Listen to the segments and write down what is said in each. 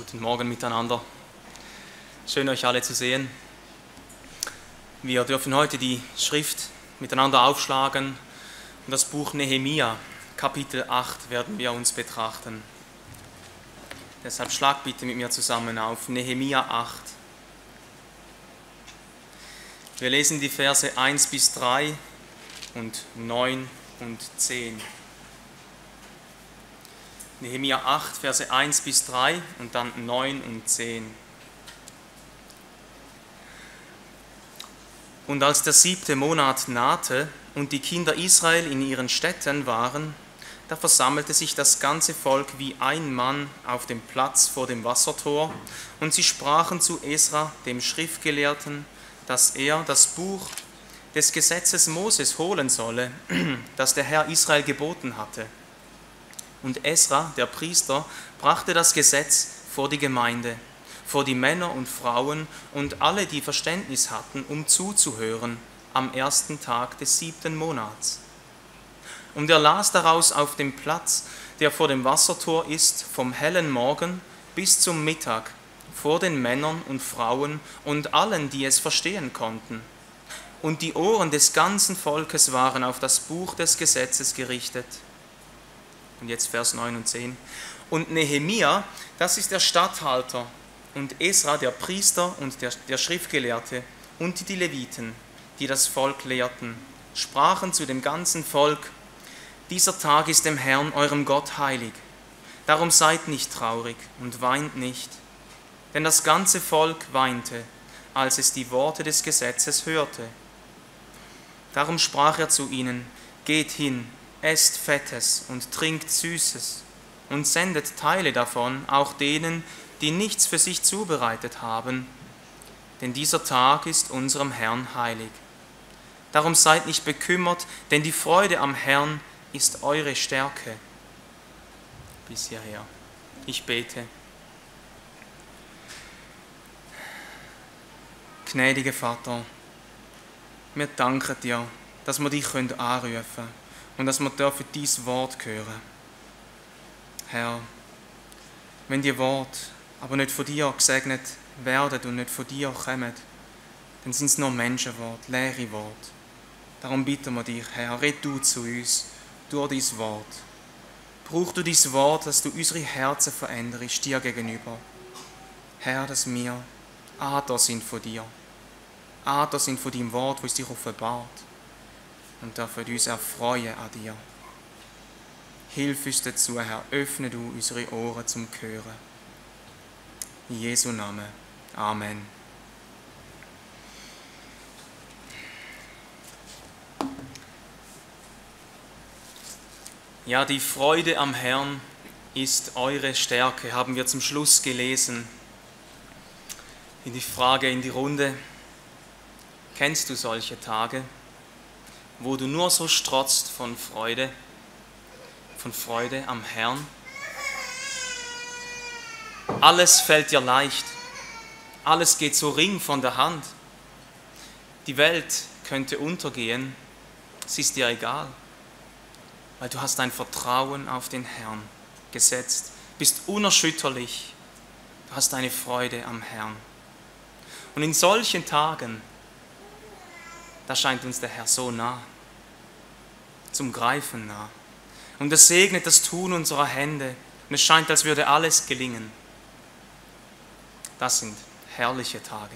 Guten Morgen miteinander. Schön, euch alle zu sehen. Wir dürfen heute die Schrift miteinander aufschlagen und das Buch Nehemia, Kapitel 8, werden wir uns betrachten. Deshalb schlag bitte mit mir zusammen auf Nehemia 8. Wir lesen die Verse 1 bis 3 und 9 und 10. Nehemia 8, Verse 1 bis 3 und dann 9 und 10. Und als der 7. Monat nahte und die Kinder Israel in ihren Städten waren, da versammelte sich das ganze Volk wie ein Mann auf dem Platz vor dem Wassertor, und sie sprachen zu Esra, dem Schriftgelehrten, dass er das Buch des Gesetzes Moses holen solle, das der Herr Israel geboten hatte. Und Esra, der Priester, brachte das Gesetz vor die Gemeinde, vor die Männer und Frauen und alle, die Verständnis hatten, um zuzuhören, am ersten Tag des 7. Monats. Und er las daraus auf dem Platz, der vor dem Wassertor ist, vom hellen Morgen bis zum Mittag, vor den Männern und Frauen und allen, die es verstehen konnten. Und die Ohren des ganzen Volkes waren auf das Buch des Gesetzes gerichtet. Und jetzt Vers 9 und 10. Und Nehemia, das ist der Statthalter, und Esra, der Priester und der Schriftgelehrte und die Leviten, die das Volk lehrten, sprachen zu dem ganzen Volk: Dieser Tag ist dem Herrn, eurem Gott, heilig. Darum seid nicht traurig und weint nicht. Denn das ganze Volk weinte, als es die Worte des Gesetzes hörte. Darum sprach er zu ihnen: Geht hin, esst Fettes und trinkt Süßes und sendet Teile davon auch denen, die nichts für sich zubereitet haben, denn dieser Tag ist unserem Herrn heilig. Darum seid nicht bekümmert, denn die Freude am Herrn ist eure Stärke. Bis hierher. Ich bete. Gnädiger Vater, wir danken dir, dass wir dich anrufen können und dass wir dürfen dein Wort hören. Herr, wenn die Worte aber nicht von dir gesegnet werden und nicht von dir kommen, dann sind es nur Menschenworte, leere Worte. Darum bitten wir dich, Herr, red du zu uns durch dein Wort. Brauch du dein Wort, dass du unsere Herzen veränderst, dir gegenüber. Herr, dass wir Adler sind von dir. Adler sind von deinem Wort, das es dich offenbart. Und dürfen uns erfreuen an dir. Hilf uns dazu, Herr, öffne du unsere Ohren zum Hören. In Jesu Namen. Amen. Ja, die Freude am Herrn ist eure Stärke, haben wir zum Schluss gelesen. In die Frage in die Runde: Kennst du solche Tage, wo du nur so strotzt von Freude am Herrn? Alles fällt dir leicht, alles geht so ring von der Hand. Die Welt könnte untergehen, es ist dir egal, weil du hast dein Vertrauen auf den Herrn gesetzt, bist unerschütterlich, du hast deine Freude am Herrn. Und in solchen Tagen, da scheint uns der Herr so nah, zum Greifen nah. Und er segnet das Tun unserer Hände und es scheint, als würde alles gelingen. Das sind herrliche Tage.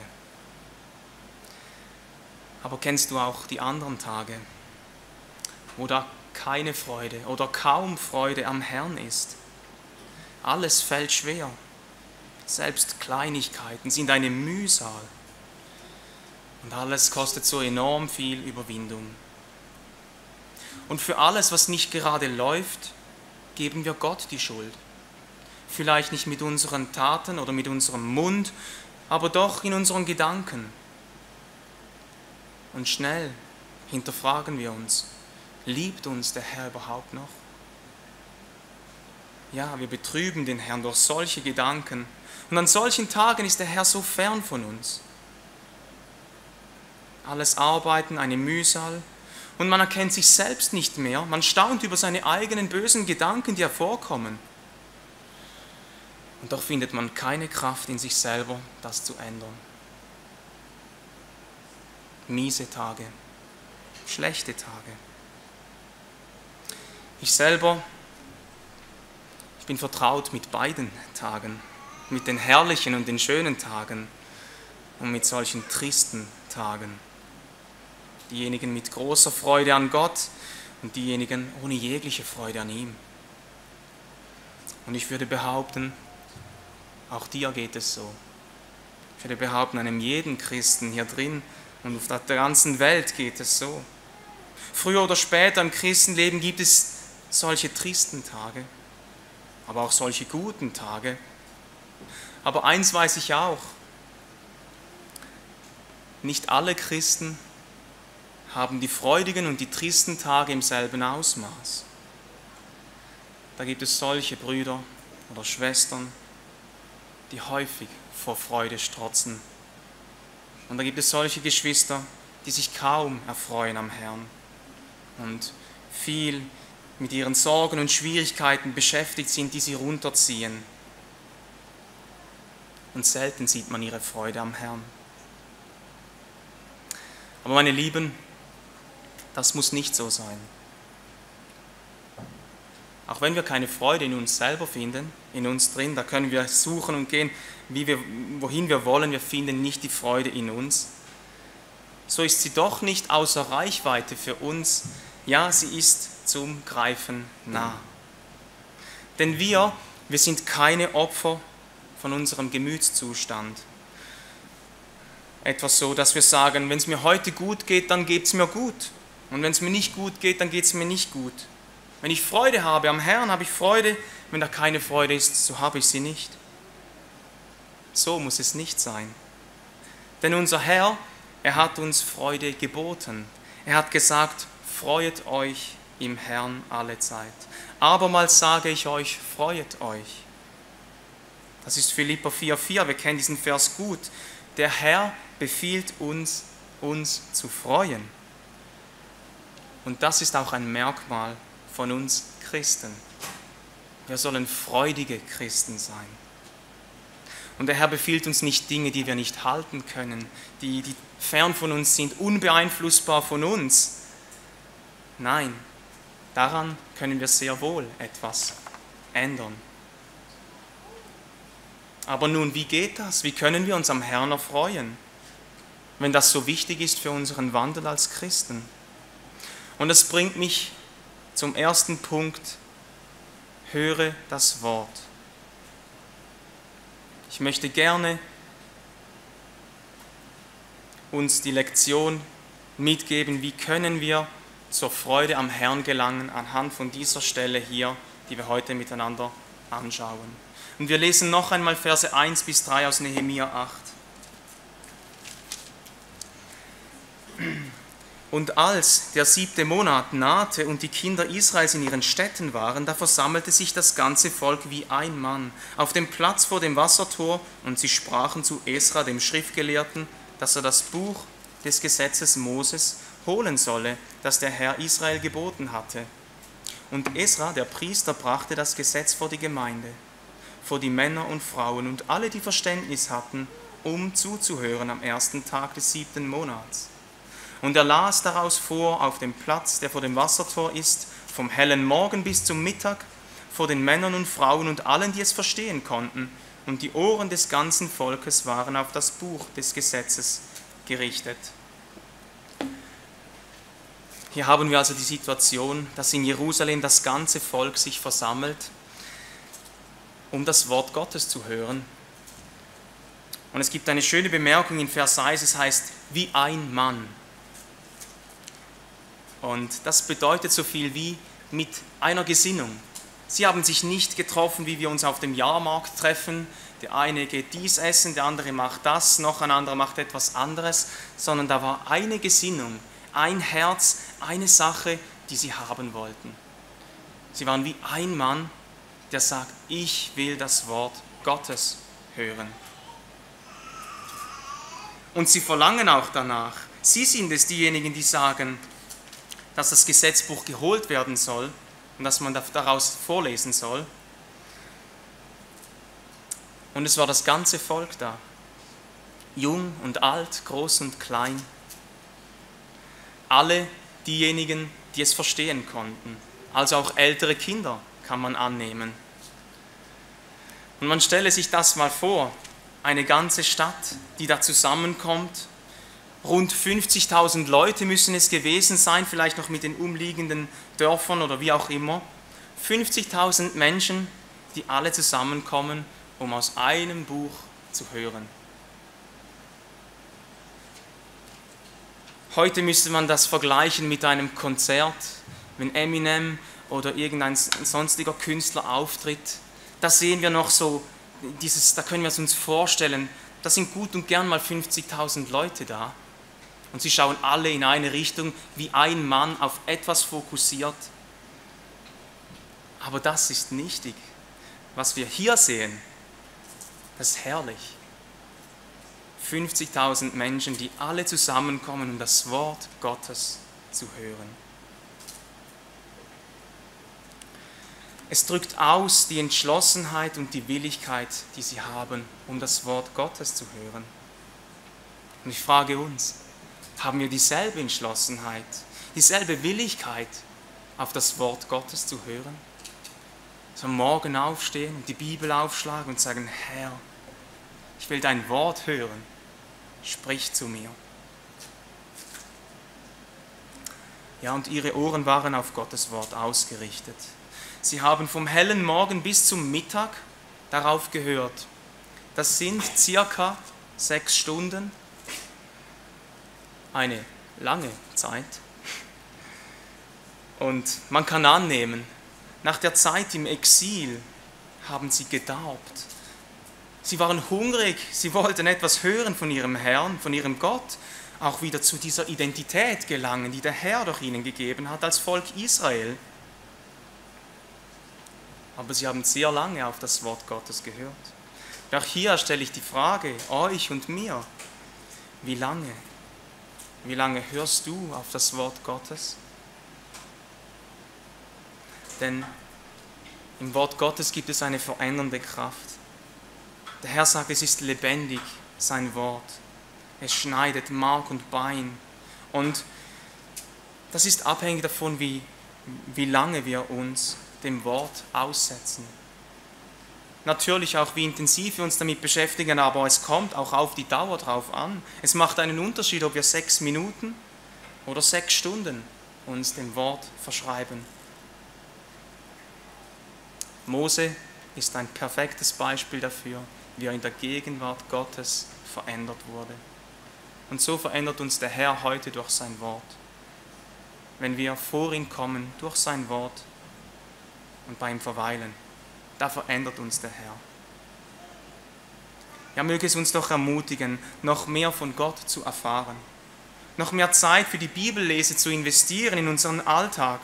Aber kennst du auch die anderen Tage, wo da keine Freude oder kaum Freude am Herrn ist? Alles fällt schwer. Selbst Kleinigkeiten sind eine Mühsal. Und alles kostet so enorm viel Überwindung. Und für alles, was nicht gerade läuft, geben wir Gott die Schuld. Vielleicht nicht mit unseren Taten oder mit unserem Mund, aber doch in unseren Gedanken. Und schnell hinterfragen wir uns: Liebt uns der Herr überhaupt noch? Ja, wir betrüben den Herrn durch solche Gedanken. Und an solchen Tagen ist der Herr so fern von uns. Alles Arbeiten eine Mühsal und man erkennt sich selbst nicht mehr. Man staunt über seine eigenen bösen Gedanken, die hervorkommen. Und doch findet man keine Kraft in sich selber, das zu ändern. Miese Tage, schlechte Tage. Ich selber, ich bin vertraut mit beiden Tagen, mit den herrlichen und den schönen Tagen und mit solchen tristen Tagen. Diejenigen mit großer Freude an Gott und diejenigen ohne jegliche Freude an ihm. Und ich würde behaupten, auch dir geht es so. Ich würde behaupten, einem jeden Christen hier drin und auf der ganzen Welt geht es so. Früher oder später im Christenleben gibt es solche tristen Tage, aber auch solche guten Tage. Aber eins weiß ich auch, nicht alle Christen haben die freudigen und die tristen Tage im selben Ausmaß. Da gibt es solche Brüder oder Schwestern, die häufig vor Freude strotzen. Und da gibt es solche Geschwister, die sich kaum erfreuen am Herrn und viel mit ihren Sorgen und Schwierigkeiten beschäftigt sind, die sie runterziehen. Und selten sieht man ihre Freude am Herrn. Aber meine Lieben, das muss nicht so sein. Auch wenn wir keine Freude in uns selber finden, in uns drin, da können wir suchen und gehen, wohin wir wollen, wir finden nicht die Freude in uns. So ist sie doch nicht außer Reichweite für uns, ja, sie ist zum Greifen nah. Denn wir sind keine Opfer von unserem Gemütszustand. Etwas so, dass wir sagen, wenn es mir heute gut geht, dann geht es mir gut. Und wenn es mir nicht gut geht, dann geht es mir nicht gut. Wenn ich Freude habe am Herrn, habe ich Freude. Wenn da keine Freude ist, so habe ich sie nicht. So muss es nicht sein. Denn unser Herr, er hat uns Freude geboten. Er hat gesagt, freuet euch im Herrn alle Zeit. Abermals sage ich euch, freuet euch. Das ist Philipper 4,4, wir kennen diesen Vers gut. Der Herr befiehlt uns zu freuen. Und das ist auch ein Merkmal von uns Christen. Wir sollen freudige Christen sein. Und der Herr befiehlt uns nicht Dinge, die wir nicht halten können, die fern von uns sind, unbeeinflussbar von uns. Nein, daran können wir sehr wohl etwas ändern. Aber nun, wie geht das? Wie können wir uns am Herrn erfreuen, wenn das so wichtig ist für unseren Wandel als Christen? Und das bringt mich zum ersten Punkt: höre das Wort. Ich möchte gerne uns die Lektion mitgeben, wie können wir zur Freude am Herrn gelangen, anhand von dieser Stelle hier, die wir heute miteinander anschauen. Und wir lesen noch einmal Verse 1 bis 3 aus Nehemia 8. Und als der 7. Monat nahte und die Kinder Israels in ihren Städten waren, da versammelte sich das ganze Volk wie ein Mann auf dem Platz vor dem Wassertor, und sie sprachen zu Esra, dem Schriftgelehrten, dass er das Buch des Gesetzes Moses holen solle, das der Herr Israel geboten hatte. Und Esra, der Priester, brachte das Gesetz vor die Gemeinde, vor die Männer und Frauen und alle, die Verständnis hatten, um zuzuhören am ersten Tag des 7. Monats. Und er las daraus vor auf dem Platz, der vor dem Wassertor ist, vom hellen Morgen bis zum Mittag, vor den Männern und Frauen und allen, die es verstehen konnten. Und die Ohren des ganzen Volkes waren auf das Buch des Gesetzes gerichtet. Hier haben wir also die Situation, dass in Jerusalem das ganze Volk sich versammelt, um das Wort Gottes zu hören. Und es gibt eine schöne Bemerkung in Vers 1, es heißt, wie ein Mann. Und das bedeutet so viel wie mit einer Gesinnung. Sie haben sich nicht getroffen, wie wir uns auf dem Jahrmarkt treffen. Der eine geht dies essen, der andere macht das, noch ein anderer macht etwas anderes, sondern da war eine Gesinnung, ein Herz, eine Sache, die sie haben wollten. Sie waren wie ein Mann, der sagt, ich will das Wort Gottes hören. Und sie verlangen auch danach. Sie sind es diejenigen, die sagen, dass das Gesetzbuch geholt werden soll und dass man daraus vorlesen soll. Und es war das ganze Volk da. Jung und alt, groß und klein. Alle diejenigen, die es verstehen konnten. Also auch ältere Kinder, kann man annehmen. Und man stelle sich das mal vor, eine ganze Stadt, die da zusammenkommt. Rund 50.000 Leute müssen es gewesen sein, vielleicht noch mit den umliegenden Dörfern oder wie auch immer. 50.000 Menschen, die alle zusammenkommen, um aus einem Buch zu hören. Heute müsste man das vergleichen mit einem Konzert, wenn Eminem oder irgendein sonstiger Künstler auftritt. Da sehen wir noch so, da können wir es uns vorstellen, da sind gut und gern mal 50.000 Leute da. Und sie schauen alle in eine Richtung, wie ein Mann auf etwas fokussiert. Aber das ist nichtig. Was wir hier sehen, das ist herrlich. 50.000 Menschen, die alle zusammenkommen, um das Wort Gottes zu hören. Es drückt aus die Entschlossenheit und die Willigkeit, die sie haben, um das Wort Gottes zu hören. Und ich frage uns, haben wir dieselbe Entschlossenheit, dieselbe Willigkeit, auf das Wort Gottes zu hören? So am Morgen aufstehen und die Bibel aufschlagen und sagen, Herr, ich will dein Wort hören, sprich zu mir. Ja, und ihre Ohren waren auf Gottes Wort ausgerichtet. Sie haben vom hellen Morgen bis zum Mittag darauf gehört. Das sind circa 6 Stunden, eine lange Zeit. Und man kann annehmen, nach der Zeit im Exil haben sie gedarbt. Sie waren hungrig, sie wollten etwas hören von ihrem Herrn, von ihrem Gott, auch wieder zu dieser Identität gelangen, die der Herr doch ihnen gegeben hat als Volk Israel. Aber sie haben sehr lange auf das Wort Gottes gehört. Und auch hier stelle ich die Frage, euch und mir, wie lange? Wie lange hörst du auf das Wort Gottes? Denn im Wort Gottes gibt es eine verändernde Kraft. Der Herr sagt, es ist lebendig, sein Wort. Es schneidet Mark und Bein. Und das ist abhängig davon, wie lange wir uns dem Wort aussetzen. Natürlich auch, wie intensiv wir uns damit beschäftigen, aber es kommt auch auf die Dauer drauf an. Es macht einen Unterschied, ob wir 6 Minuten oder 6 Stunden uns dem Wort verschreiben. Mose ist ein perfektes Beispiel dafür, wie er in der Gegenwart Gottes verändert wurde. Und so verändert uns der Herr heute durch sein Wort. Wenn wir vor ihn kommen, durch sein Wort und bei ihm verweilen, da verändert uns der Herr. Ja, möge es uns doch ermutigen, noch mehr von Gott zu erfahren, noch mehr Zeit für die Bibellese zu investieren in unseren Alltag.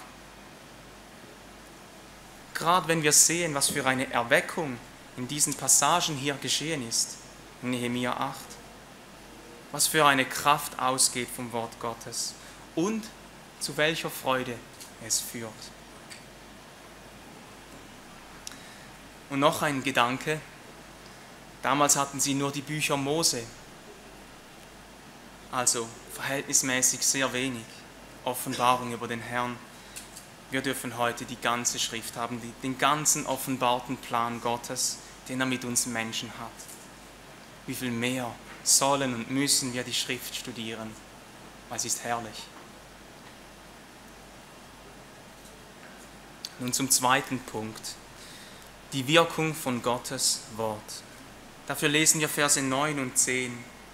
Gerade wenn wir sehen, was für eine Erweckung in diesen Passagen hier geschehen ist, in Nehemia 8, was für eine Kraft ausgeht vom Wort Gottes und zu welcher Freude es führt. Und noch ein Gedanke, damals hatten sie nur die Bücher Mose, also verhältnismäßig sehr wenig Offenbarung über den Herrn. Wir dürfen heute die ganze Schrift haben, den ganzen offenbarten Plan Gottes, den er mit uns Menschen hat. Wie viel mehr sollen und müssen wir die Schrift studieren, weil es ist herrlich. Nun zum zweiten Punkt. Die Wirkung von Gottes Wort. Dafür lesen wir Verse 9 und 10.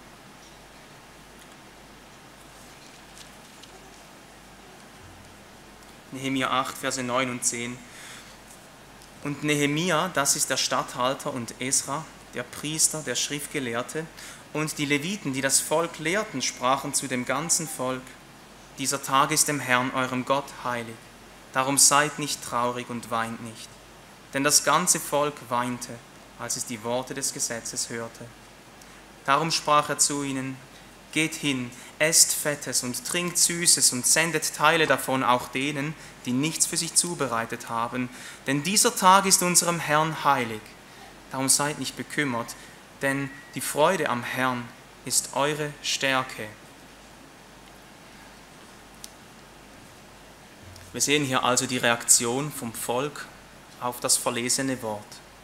Nehemia 8, Verse 9 und 10. Und Nehemia, das ist der Statthalter, und Esra, der Priester, der Schriftgelehrte, und die Leviten, die das Volk lehrten, sprachen zu dem ganzen Volk: Dieser Tag ist dem Herrn, eurem Gott, heilig. Darum seid nicht traurig und weint nicht. Denn das ganze Volk weinte, als es die Worte des Gesetzes hörte. Darum sprach er zu ihnen: Geht hin, esst Fettes und trinkt Süßes und sendet Teile davon auch denen, die nichts für sich zubereitet haben. Denn dieser Tag ist unserem Herrn heilig. Darum seid nicht bekümmert, denn die Freude am Herrn ist eure Stärke. Wir sehen hier also die Reaktion vom Volk auf das verlesene Wort.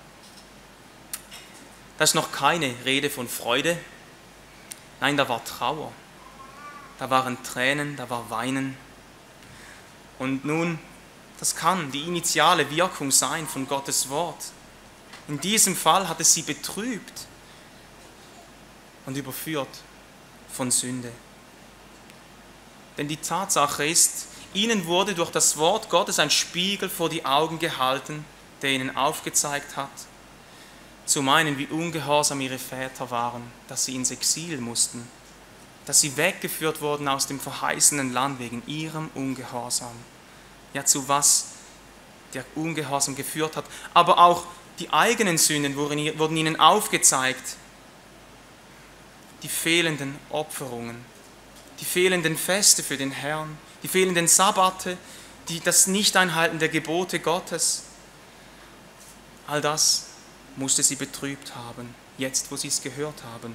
Da ist noch keine Rede von Freude, nein, da war Trauer, da waren Tränen, da war Weinen. Und nun, das kann die initiale Wirkung sein von Gottes Wort. In diesem Fall hat es sie betrübt und überführt von Sünde. Denn die Tatsache ist, ihnen wurde durch das Wort Gottes ein Spiegel vor die Augen gehalten, der ihnen aufgezeigt hat, zu meinen, wie ungehorsam ihre Väter waren, dass sie ins Exil mussten, dass sie weggeführt wurden aus dem verheißenen Land wegen ihrem Ungehorsam. Ja, zu was der Ungehorsam geführt hat, aber auch die eigenen Sünden wurden ihnen aufgezeigt. Die fehlenden Opferungen, die fehlenden Feste für den Herrn, die fehlenden Sabbate, das Nicht-Einhalten der Gebote Gottes. All das musste sie betrübt haben, jetzt wo sie es gehört haben.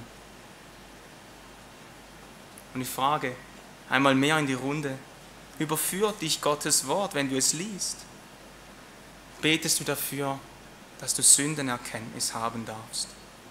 Und ich frage einmal mehr in die Runde, überführt dich Gottes Wort, wenn du es liest? Betest du dafür, dass du Sündenerkenntnis haben darfst?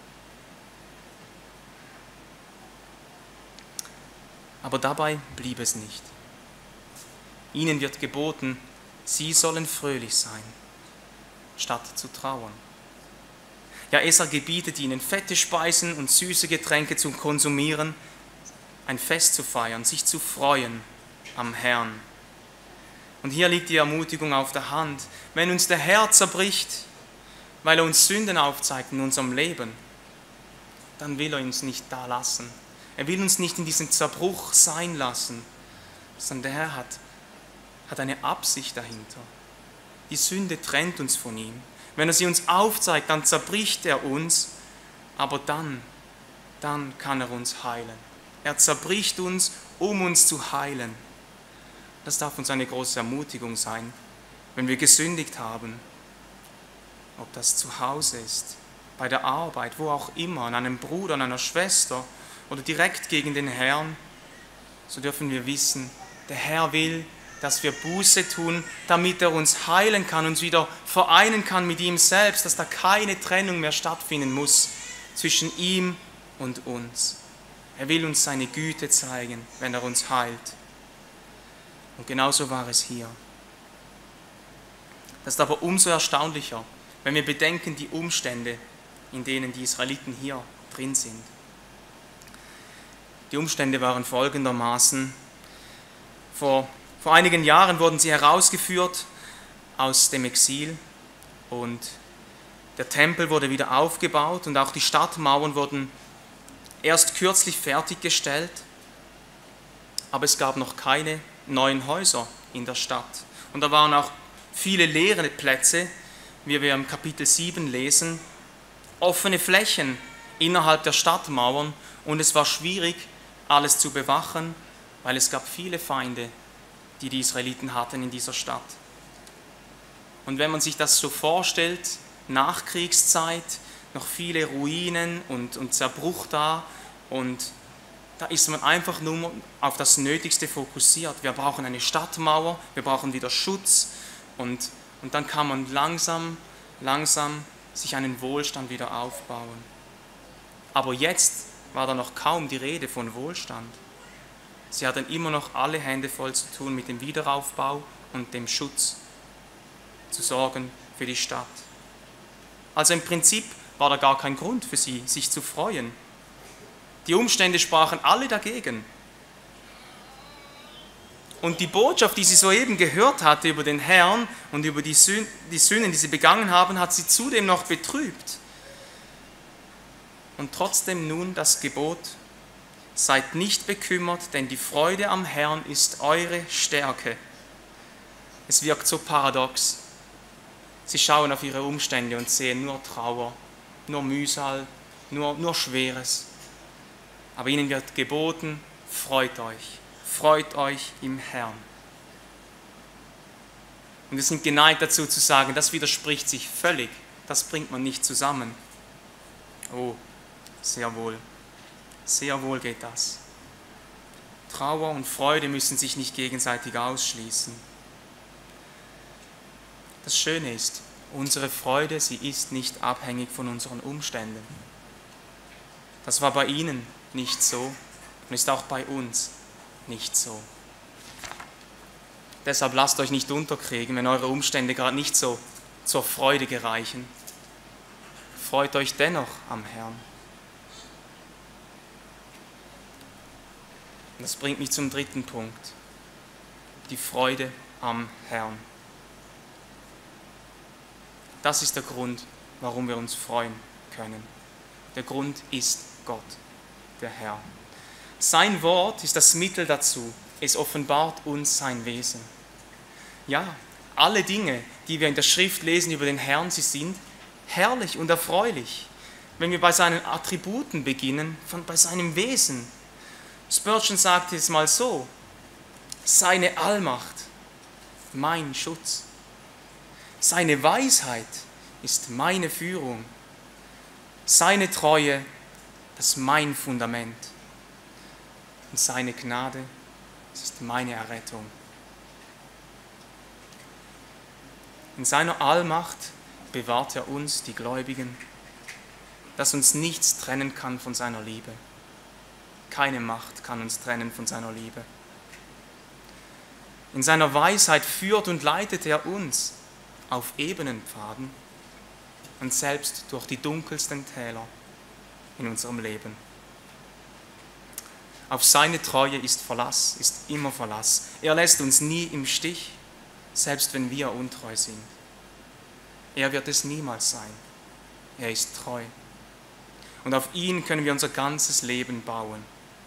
Aber dabei blieb es nicht. Ihnen wird geboten, sie sollen fröhlich sein, statt zu trauern. Ja, Esra gebietet ihnen, fette Speisen und süße Getränke zu konsumieren, ein Fest zu feiern, sich zu freuen am Herrn. Und hier liegt die Ermutigung auf der Hand. Wenn uns der Herr zerbricht, weil er uns Sünden aufzeigt in unserem Leben, dann will er uns nicht da lassen. Er will uns nicht in diesem Zerbruch sein lassen, sondern der Herr hat eine Absicht dahinter. Die Sünde trennt uns von ihm. Wenn er sie uns aufzeigt, dann zerbricht er uns, aber dann kann er uns heilen. Er zerbricht uns, um uns zu heilen. Das darf uns eine große Ermutigung sein, wenn wir gesündigt haben. Ob das zu Hause ist, bei der Arbeit, wo auch immer, an einem Bruder, an einer Schwester oder direkt gegen den Herrn, so dürfen wir wissen, der Herr will, dass wir Buße tun, damit er uns heilen kann, uns wieder vereinen kann mit ihm selbst, dass da keine Trennung mehr stattfinden muss zwischen ihm und uns. Er will uns seine Güte zeigen, wenn er uns heilt. Und genauso war es hier. Das ist aber umso erstaunlicher, wenn wir bedenken die Umstände, in denen die Israeliten hier drin sind. Die Umstände waren folgendermaßen: Vor einigen Jahren wurden sie herausgeführt aus dem Exil und der Tempel wurde wieder aufgebaut und auch die Stadtmauern wurden erst kürzlich fertiggestellt, aber es gab noch keine neuen Häuser in der Stadt. Und da waren auch viele leere Plätze, wie wir im Kapitel 7 lesen, offene Flächen innerhalb der Stadtmauern und es war schwierig, alles zu bewachen, weil es gab viele Feinde, die die Israeliten hatten in dieser Stadt. Und wenn man sich das so vorstellt, Nachkriegszeit, noch viele Ruinen und Zerbruch da und da ist man einfach nur auf das Nötigste fokussiert. Wir brauchen eine Stadtmauer, wir brauchen wieder Schutz und dann kann man langsam sich einen Wohlstand wieder aufbauen. Aber jetzt war da noch kaum die Rede von Wohlstand. Sie hatten immer noch alle Hände voll zu tun mit dem Wiederaufbau und dem Schutz, zu sorgen für die Stadt. Also im Prinzip war da gar kein Grund für sie, sich zu freuen. Die Umstände sprachen alle dagegen. Und die Botschaft, die sie soeben gehört hatte über den Herrn und über die Sünden, die sie begangen haben, hat sie zudem noch betrübt. Und trotzdem nun das Gebot: Seid nicht bekümmert, denn die Freude am Herrn ist eure Stärke. Es wirkt so paradox. Sie schauen auf ihre Umstände und sehen nur Trauer, nur Mühsal, nur Schweres. Aber ihnen wird geboten: freut euch im Herrn. Und wir sind geneigt dazu zu sagen, das widerspricht sich völlig, das bringt man nicht zusammen. Oh, sehr wohl geht das. Trauer und Freude müssen sich nicht gegenseitig ausschließen. Das Schöne ist, unsere Freude, sie ist nicht abhängig von unseren Umständen. Das war bei ihnen nicht so und ist auch bei uns nicht so. Deshalb lasst euch nicht unterkriegen, wenn eure Umstände gerade nicht so zur Freude gereichen. Freut euch dennoch am Herrn. Und das bringt mich zum dritten Punkt. Die Freude am Herrn. Das ist der Grund, warum wir uns freuen können. Der Grund ist Gott, der Herr. Sein Wort ist das Mittel dazu. Es offenbart uns sein Wesen. Ja, alle Dinge, die wir in der Schrift lesen über den Herrn, sie sind herrlich und erfreulich. Wenn wir bei seinen Attributen beginnen, bei seinem Wesen. Spurgeon sagte es mal so: Seine Allmacht, mein Schutz. Seine Weisheit ist meine Führung. Seine Treue, das ist mein Fundament. Und seine Gnade, das ist meine Errettung. In seiner Allmacht bewahrt er uns, die Gläubigen, dass uns nichts trennen kann von seiner Liebe. Keine Macht kann uns trennen von seiner Liebe. In seiner Weisheit führt und leitet er uns auf ebenen Pfaden und selbst durch die dunkelsten Täler in unserem Leben. Auf seine Treue ist Verlass, ist immer Verlass. Er lässt uns nie im Stich, selbst wenn wir untreu sind. Er wird es niemals sein. Er ist treu. Und auf ihn können wir unser ganzes Leben bauen.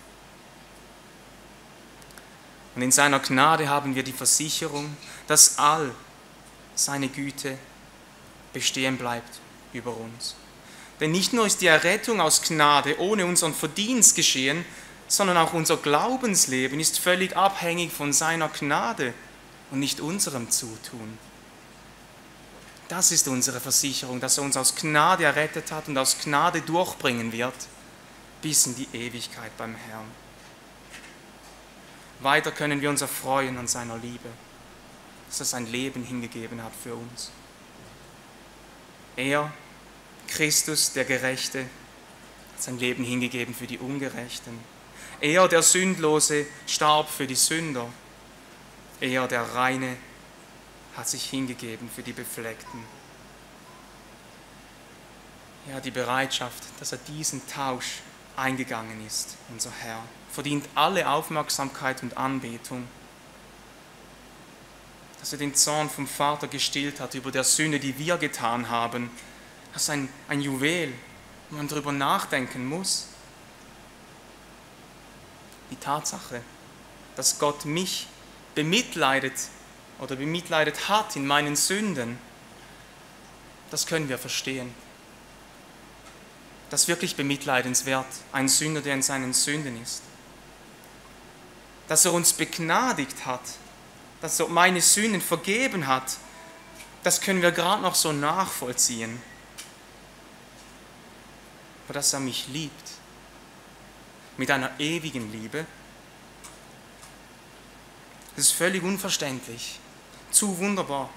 Und in seiner Gnade haben wir die Versicherung, dass all seine Güte bestehen bleibt über uns. Denn nicht nur ist die Errettung aus Gnade ohne unseren Verdienst geschehen, sondern auch unser Glaubensleben ist völlig abhängig von seiner Gnade und nicht unserem Zutun. Das ist unsere Versicherung, dass er uns aus Gnade errettet hat und aus Gnade durchbringen wird bis in die Ewigkeit beim Herrn. Weiter können wir uns erfreuen an seiner Liebe, dass er sein Leben hingegeben hat für uns. Er, Christus, der Gerechte, hat sein Leben hingegeben für die Ungerechten. Er, der Sündlose, starb für die Sünder. Er, der Reine, hat sich hingegeben für die Befleckten. Ja, die Bereitschaft, dass er diesen Tausch eingegangen ist, unser Herr, verdient alle Aufmerksamkeit und Anbetung. Dass er den Zorn vom Vater gestillt hat über der Sünde, die wir getan haben, das ist ein Juwel, wo man darüber nachdenken muss. Die Tatsache, dass Gott mich bemitleidet hat in meinen Sünden, das können wir verstehen. Das ist wirklich bemitleidenswert, ein Sünder, der in seinen Sünden ist. Dass er uns begnadigt hat, dass er meine Sünden vergeben hat, das können wir gerade noch so nachvollziehen. Aber dass er mich liebt, mit einer ewigen Liebe, das ist völlig unverständlich, zu wunderbar.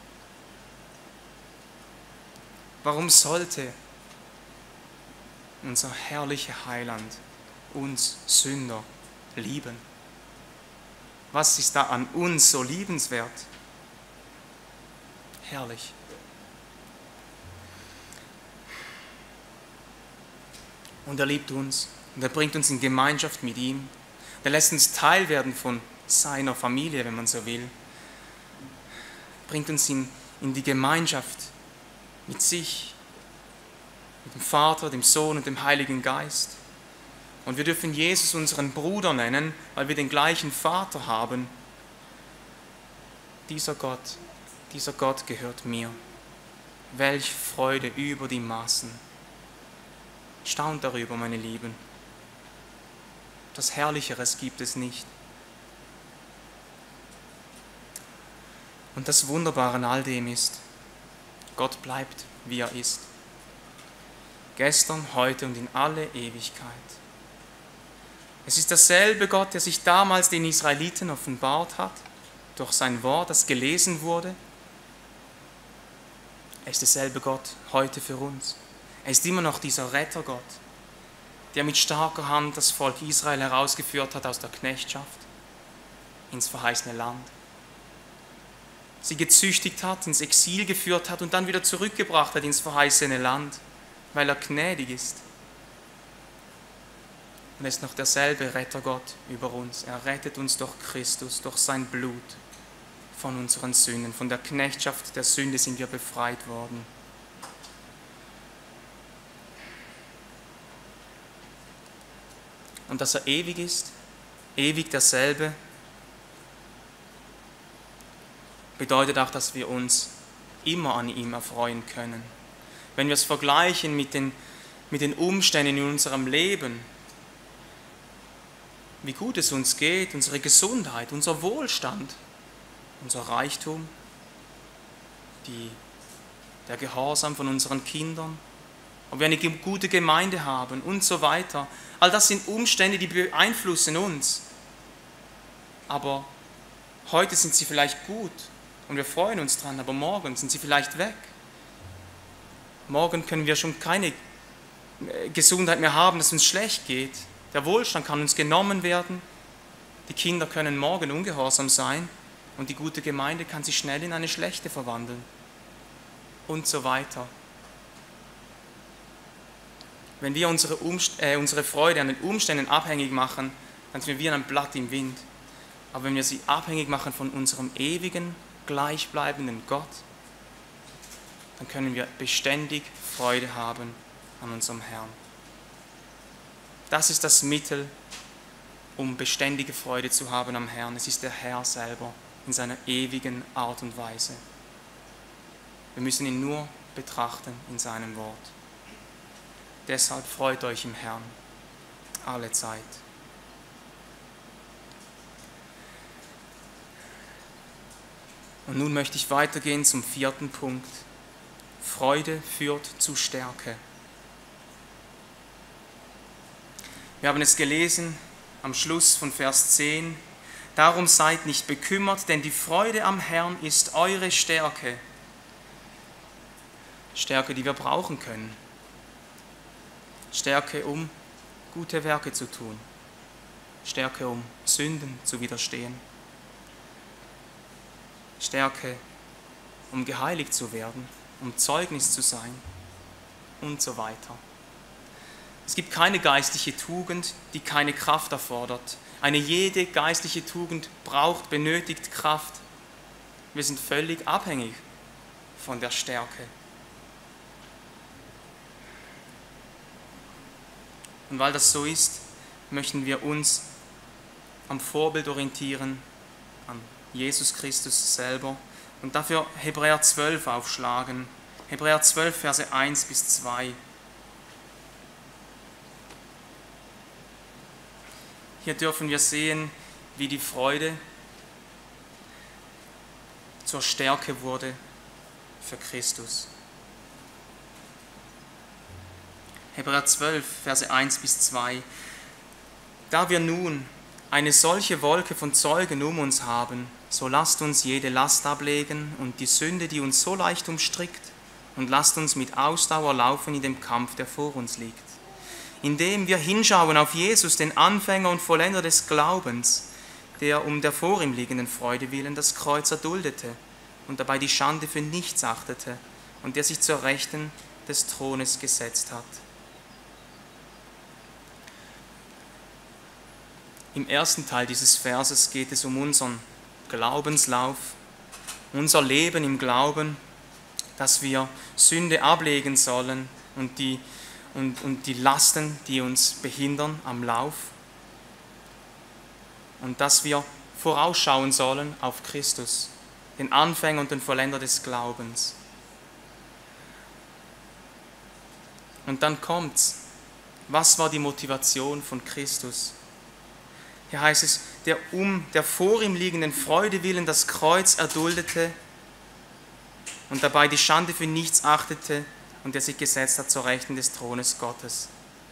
Warum sollte unser herrlicher Heiland uns Sünder lieben? Was ist da an uns so liebenswert? Herrlich. Und er liebt uns und er bringt uns in Gemeinschaft mit ihm. Er lässt uns Teil werden von seiner Familie, wenn man so will. Bringt uns in die Gemeinschaft mit sich, mit dem Vater, dem Sohn und dem Heiligen Geist. Und wir dürfen Jesus unseren Bruder nennen, weil wir den gleichen Vater haben. Dieser Gott gehört mir. Welch Freude über die Maßen. Staunt darüber, meine Lieben. Das Herrlicheres gibt es nicht. Und das Wunderbare an all dem ist, Gott bleibt, wie er ist. gestern, heute und in alle Ewigkeit. Es ist derselbe Gott, der sich damals den Israeliten offenbart hat, durch sein Wort, das gelesen wurde. Er ist derselbe Gott heute für uns. Er ist immer noch dieser Rettergott, der mit starker Hand das Volk Israel herausgeführt hat aus der Knechtschaft ins verheißene Land. Sie gezüchtigt hat, ins Exil geführt hat und dann wieder zurückgebracht hat ins verheißene Land, weil er gnädig ist. Und er ist noch derselbe Rettergott über uns. Er rettet uns durch Christus, durch sein Blut von unseren Sünden. Von der Knechtschaft der Sünde sind wir befreit worden. Und dass er ewig ist, ewig derselbe, bedeutet auch, dass wir uns immer an ihm erfreuen können. Wenn wir es vergleichen mit den Umständen in unserem Leben, wie gut es uns geht, unsere Gesundheit, unser Wohlstand, unser Reichtum, der Gehorsam von unseren Kindern, ob wir eine gute Gemeinde haben und so weiter. All das sind Umstände, die beeinflussen uns. Aber heute sind sie vielleicht gut und wir freuen uns dran, aber morgen sind sie vielleicht weg. Morgen können wir schon keine Gesundheit mehr haben, dass es uns schlecht geht. Der Wohlstand kann uns genommen werden. Die Kinder können morgen ungehorsam sein und die gute Gemeinde kann sich schnell in eine schlechte verwandeln. Und so weiter. Wenn wir unsere Freude an den Umständen abhängig machen, dann sind wir wie ein Blatt im Wind. Aber wenn wir sie abhängig machen von unserem ewigen, gleichbleibenden Gott, dann können wir beständig Freude haben an unserem Herrn. Das ist das Mittel, um beständige Freude zu haben am Herrn. Es ist der Herr selber in seiner ewigen Art und Weise. Wir müssen ihn nur betrachten in seinem Wort. Deshalb freut euch im Herrn alle Zeit. Und nun möchte ich weitergehen zum 4. Punkt. Freude führt zu Stärke. Wir haben es gelesen am Schluss von Vers 10. Darum seid nicht bekümmert, denn die Freude am Herrn ist eure Stärke. Stärke, die wir brauchen können. Stärke, um gute Werke zu tun. Stärke, um Sünden zu widerstehen. Stärke, um geheiligt zu werden, um Zeugnis zu sein und so weiter. Es gibt keine geistliche Tugend, die keine Kraft erfordert. Eine jede geistliche Tugend benötigt Kraft. Wir sind völlig abhängig von der Stärke. Und weil das so ist, möchten wir uns am Vorbild orientieren, an Jesus Christus selber und dafür Hebräer 12 aufschlagen. Hebräer 12, Verse 1 bis 2. Hier dürfen wir sehen, wie die Freude zur Stärke wurde für Christus. Hebräer 12, Verse 1 bis 2. Da wir nun eine solche Wolke von Zeugen um uns haben, so lasst uns jede Last ablegen und die Sünde, die uns so leicht umstrickt, und lasst uns mit Ausdauer laufen in dem Kampf, der vor uns liegt. Indem wir hinschauen auf Jesus, den Anfänger und Vollender des Glaubens, der um der vor ihm liegenden Freude willen das Kreuz erduldete und dabei die Schande für nichts achtete und der sich zur Rechten des Thrones gesetzt hat. Im ersten Teil dieses Verses geht es um unseren Glaubenslauf, unser Leben im Glauben, dass wir Sünde ablegen sollen und die Lasten, die uns behindern am Lauf. Und dass wir vorausschauen sollen auf Christus, den Anfänger und den Vollender des Glaubens. Und dann kommt's. Was war die Motivation von Christus? Hier heißt es, der der vor ihm liegenden Freude willen das Kreuz erduldete und dabei die Schande für nichts achtete und der sich gesetzt hat zur Rechten des Thrones Gottes.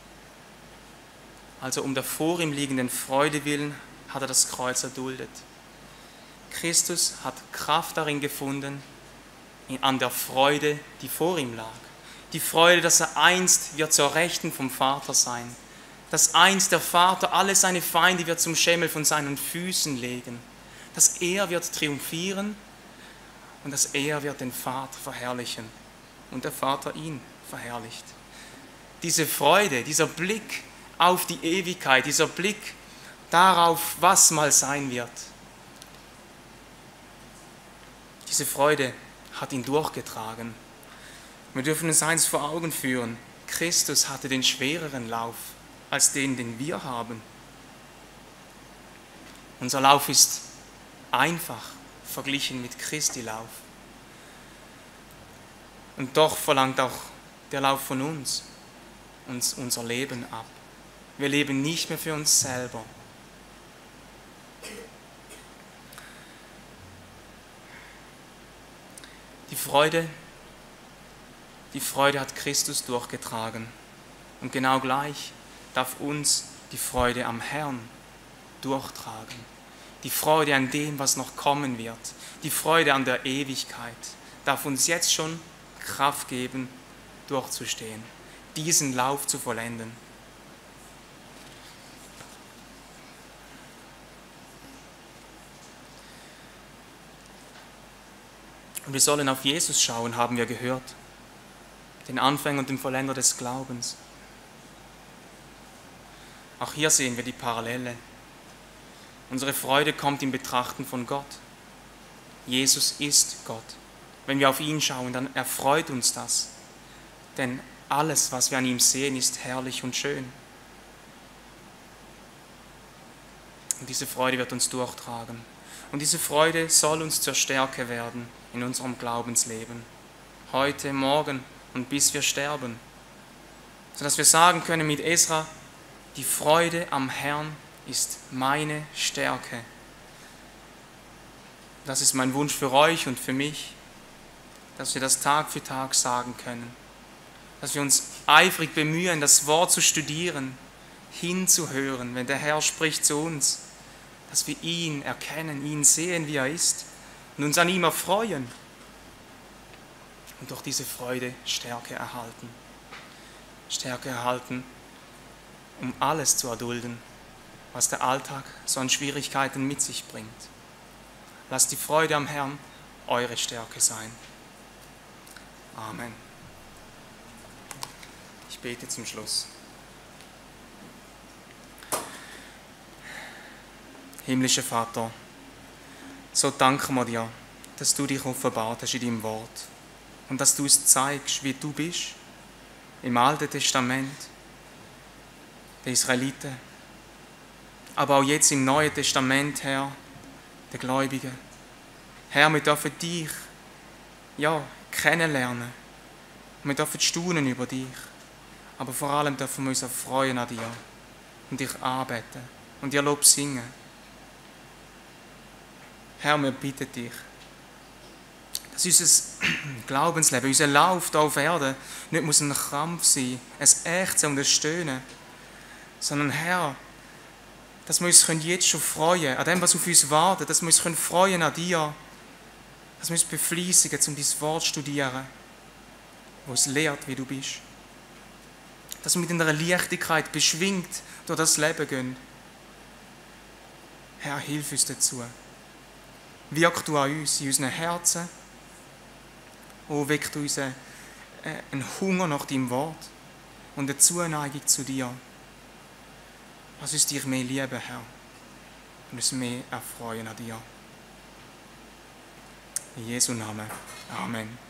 Also um der vor ihm liegenden Freude willen hat er das Kreuz erduldet. Christus hat Kraft darin gefunden, an der Freude, die vor ihm lag. Die Freude, dass er einst wird zur Rechten vom Vater sein. Dass einst der Vater alle seine Feinde wird zum Schemel von seinen Füßen legen. Dass er wird triumphieren und dass er wird den Vater verherrlichen und der Vater ihn verherrlicht. Diese Freude, dieser Blick auf die Ewigkeit, dieser Blick darauf, was mal sein wird. Diese Freude hat ihn durchgetragen. Wir dürfen uns eins vor Augen führen. Christus hatte den schwereren Lauf als den wir haben. Unser Lauf ist einfach verglichen mit Christi Lauf. Und doch verlangt auch der Lauf von uns unser Leben ab. Wir leben nicht mehr für uns selber. Die Freude hat Christus durchgetragen. Und genau gleich darf uns die Freude am Herrn durchtragen. Die Freude an dem, was noch kommen wird. Die Freude an der Ewigkeit darf uns jetzt schon Kraft geben, durchzustehen, diesen Lauf zu vollenden. Und wir sollen auf Jesus schauen, haben wir gehört, den Anfänger und den Vollender des Glaubens. Auch hier sehen wir die Parallele. Unsere Freude kommt im Betrachten von Gott. Jesus ist Gott. Wenn wir auf ihn schauen, dann erfreut uns das. Denn alles, was wir an ihm sehen, ist herrlich und schön. Und diese Freude wird uns durchtragen. Und diese Freude soll uns zur Stärke werden in unserem Glaubensleben. Heute, morgen und bis wir sterben. Sodass wir sagen können mit Esra, die Freude am Herrn ist meine Stärke. Das ist mein Wunsch für euch und für mich, dass wir das Tag für Tag sagen können. Dass wir uns eifrig bemühen, das Wort zu studieren, hinzuhören, wenn der Herr spricht zu uns. Dass wir ihn erkennen, ihn sehen, wie er ist und uns an ihm erfreuen. Und durch diese Freude Stärke erhalten. Stärke erhalten, um alles zu erdulden, was der Alltag so an Schwierigkeiten mit sich bringt. Lasst die Freude am Herrn eure Stärke sein. Amen. Ich bete zum Schluss. Himmlischer Vater, so danken wir dir, dass du dich offenbart hast in deinem Wort und dass du es zeigst, wie du bist, im Alten Testament, der Israeliten, aber auch jetzt im Neuen Testament, Herr, der Gläubigen. Herr, wir dürfen dich kennenlernen. Wir dürfen staunen über dich. Aber vor allem dürfen wir uns erfreuen an dir und dich anbeten und dir Lob singen. Herr, wir bitten dich, dass unser Glaubensleben, unser Lauf hier auf Erden nicht muss ein Krampf sein, ein Ächzen und ein Stöhnen, sondern Herr, dass wir uns jetzt schon freuen an dem, was auf uns wartet, dass wir uns freuen an dir, dass wir uns befleissigen, um dein Wort zu studieren, wo es lehrt, wie du bist. Dass wir mit einer Leichtigkeit beschwingt durch das Leben gehen. Herr, hilf uns dazu. Wirk du an uns, in unseren Herzen. Oh, weck du uns einen Hunger nach deinem Wort und eine Zuneigung zu dir. Lass uns dich mehr lieben, Herr, und uns mehr erfreuen an dir. In Jesu Namen. Amen.